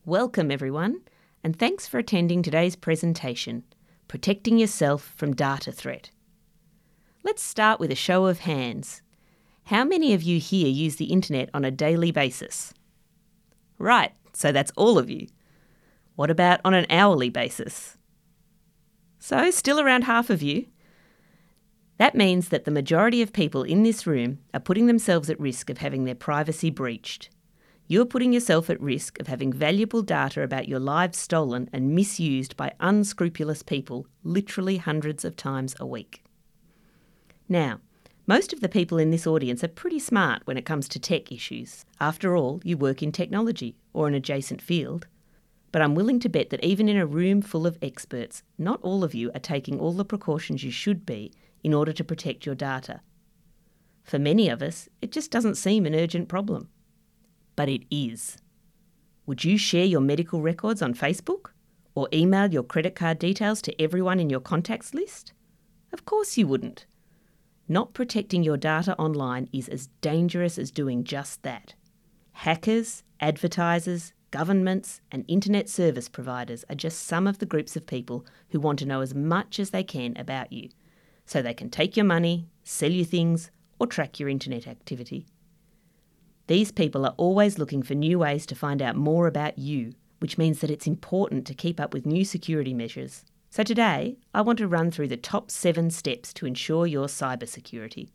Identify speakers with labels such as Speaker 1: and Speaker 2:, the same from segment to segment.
Speaker 1: Welcome everyone, and thanks for attending today's presentation, Protecting Yourself from Data Threat. Let's start with a show of hands. How many of you here use the internet on a daily basis? Right, so that's all of you. What about on an hourly basis? So still around half of you. That means that the majority of people in this room are putting themselves at risk of having their privacy breached. You're putting yourself at risk of having valuable data about your lives stolen and misused by unscrupulous people literally hundreds of times a week. Now, most of the people in this audience are pretty smart when it comes to tech issues. After all, you work in technology or an adjacent field. But I'm willing to bet that even in a room full of experts, not all of you are taking all the precautions you should be in order to protect your data. For many of us, it just doesn't seem an urgent problem. But it is. Would you share your medical records on Facebook? Or email your credit card details to everyone in your contacts list? Of course you wouldn't. Not protecting your data online is as dangerous as doing just that. Hackers, advertisers, governments, and internet service providers are just some of the groups of people who want to know as much as they can about you, so they can take your money, sell you things, or track your internet activity. These people are always looking for new ways to find out more about you, which means that it's important to keep up with new security measures. So today, I want to run through the top 7 steps to ensure your cybersecurity.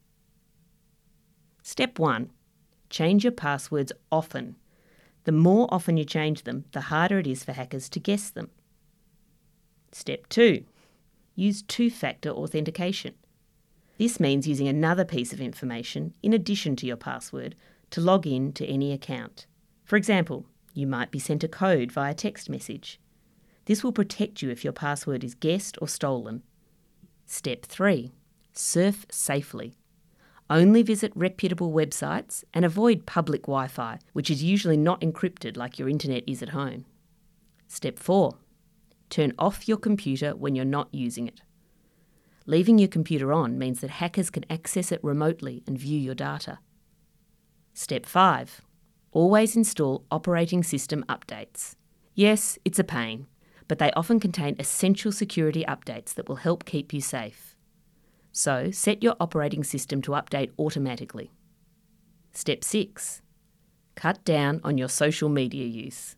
Speaker 1: Step 1. Change your passwords often. The more often you change them, the harder it is for hackers to guess them. Step 2. Use two-factor authentication. This means using another piece of information in addition to your password to log in to any account. For example, you might be sent a code via text message. This will protect you if your password is guessed or stolen. Step 3. Surf safely. Only visit reputable websites and avoid public Wi-Fi, which is usually not encrypted like your internet is at home. Step 4. Turn off your computer when you're not using it. Leaving your computer on means that hackers can access it remotely and view your data. Step 5. Always install operating system updates. Yes, it's a pain, but they often contain essential security updates that will help keep you safe. So, set your operating system to update automatically. Step 6. Cut down on your social media use.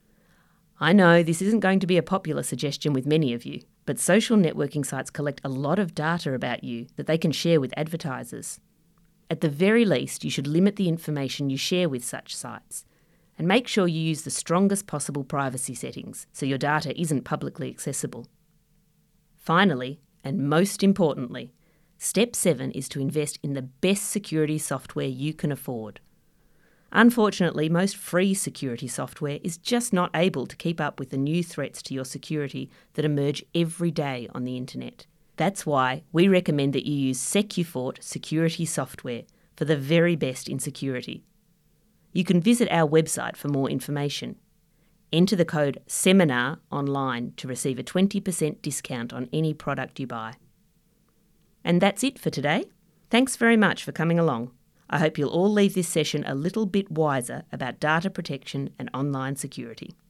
Speaker 1: I know this isn't going to be a popular suggestion with many of you, but social networking sites collect a lot of data about you that they can share with advertisers. At the very least, you should limit the information you share with such sites and make sure you use the strongest possible privacy settings so your data isn't publicly accessible. Finally, and most importantly, Step 7 is to invest in the best security software you can afford. Unfortunately, most free security software is just not able to keep up with the new threats to your security that emerge every day on the internet. That's why we recommend that you use SecuFort security software for the very best in security. You can visit our website for more information. Enter the code SEMINAR online to receive a 20% discount on any product you buy. And that's it for today. Thanks very much for coming along. I hope you'll all leave this session a little bit wiser about data protection and online security.